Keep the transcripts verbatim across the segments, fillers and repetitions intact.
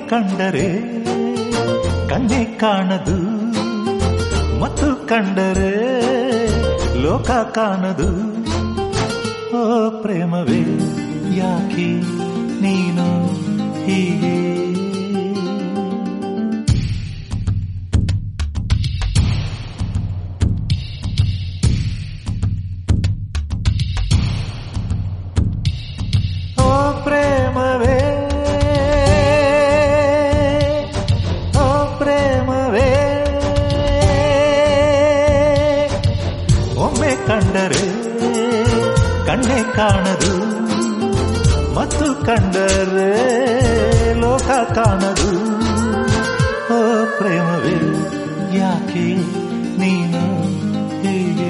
ಕಂಡರೆ ಕಣ್ಣೆ ಕಾಣದು, ಮತ್ತು ಕಂಡರೆ ಲೋಕ ಕಾಣದು. ಓ ಪ್ರೇಮವೇ ಯಾಕೆ ನೀನು ಹೀಗೆ? ಓ ಪ್ರೇಮವೇ, ಓ ಪ್ರೇಮವೇ, ಒಮ್ಮೆ ಕಂಡರೆ ಕಣ್ಣೆ ಕಾಣದು, ಮತ್ತು ಕಂಡರೆ ಲೋಕ ಕಾಣದು. ಓ ಪ್ರೇಮವೇ ಯಾಕೆ ನೀನು ಹೀಗೆ?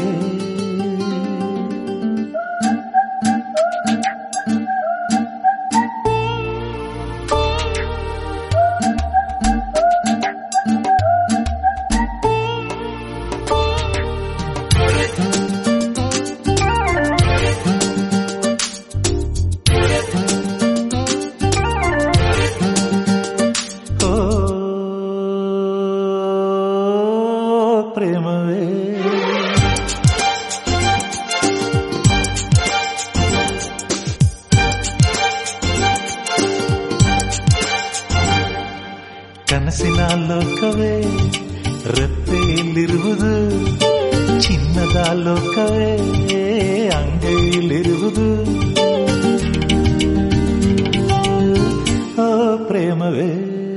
ಪ್ರೇಮವೇ ಕನಸಿನ ಲೋಕವೇ ರೆಪ್ಪೆಯಲ್ಲಿರುವುದು, ಚಿನ್ನದ ಲೋಕವೇ ಅಂಗೈಯಲ್ಲಿರುವುದು. ಓ ಪ್ರೇಮವೇ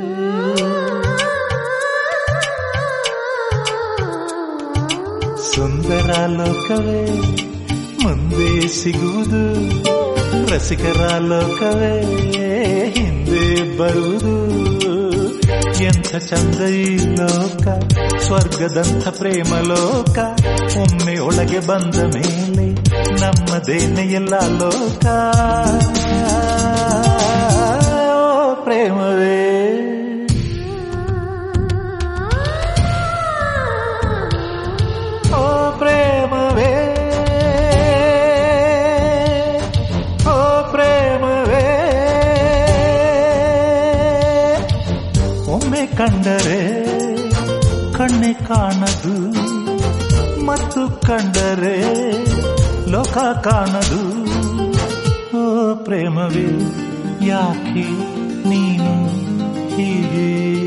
ಸುಂದರ ಲೋಕವೇ ಮುಂದೆ ಸಿಗುವುದು, ರಸಿಕರ ಲೋಕವೇ ಹಿಂದೆ ಬರುವುದು. ಎಂಥ ಚಂದ ಈ ಲೋಕ, ಸ್ವರ್ಗದಂಥ ಪ್ರೇಮ ಲೋಕ. ಒಮ್ಮೆ ಒಳಗೆ ಬಂದ ಮೇಲೆ ನಮ್ಮದೇನೆ ಎಲ್ಲ ಲೋಕ. ಓ ಪ್ರೇಮವೇ ಪ್ರೇಮವೇ, ಓ ಪ್ರೇಮವೇ, ಒಮ್ಮೆ ಕಂಡರೆ ಕಣ್ಣೆ ಕಾಣದು, ಮತ್ತು ಕಂಡರೆ ಲೋಕ ಕಾಣದು. ಓ ಪ್ರೇಮವೇ ಯಾಕೆ ನೀನು ಹೀಗೆ?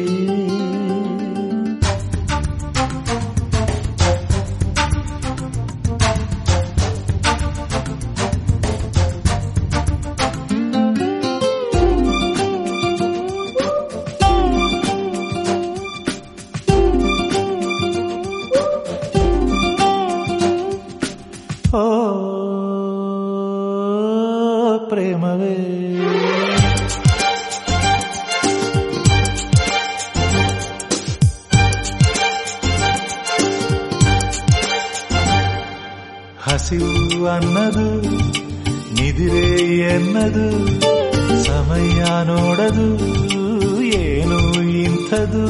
ಓ ಪ್ರೇಮವೇ ಹಸಿವು ಅನ್ನದು ನಿದಿರೆ ಎನ್ನದು, ಸಮಯ ನೋಡದು ಏನು ಇಂಥದು.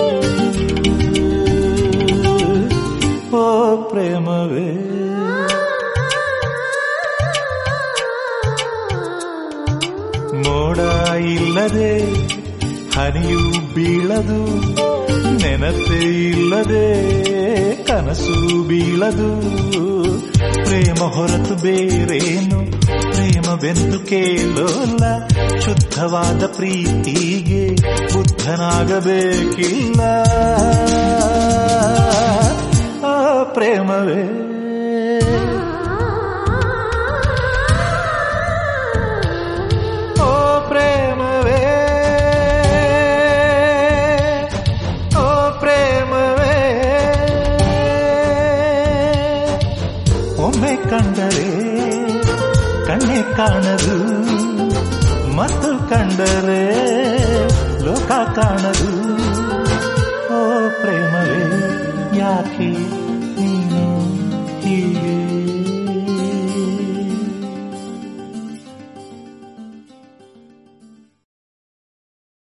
ಓ ಪ್ರೇಮವೇ ಮೋಡ ಇಲ್ಲದೆ ಹನಿಯು ಬೀಳದು, ನೆನಪೇ ಇಲ್ಲದೆ ಕನಸು ಬೀಳದು. ಪ್ರೇಮ ಹೊರತು ಬೇರೇನು ಪ್ರೇಮವೆಂದು ಕೇಳೋಲ್ಲ, ಶುದ್ಧವಾದ ಪ್ರೀತಿಗೆ ಬುದ್ಧನಾಗಬೇಕಿಲ್ಲ. ಆ ಪ್ರೇಮವೇ ಓ ಪ್ರೇಮವೇ, ಓ ಪ್ರೇಮವೇ, ಒಮ್ಮೆ ಕಂಡರೆ ಕಣ್ಣೆ ಕಾಣದು, ಮತ್ತು ಕಂಡರೆ ಲೋಕ ಕಾಣದು. ಓ ಪ್ರೇಮವೇ ಯಾಕೆ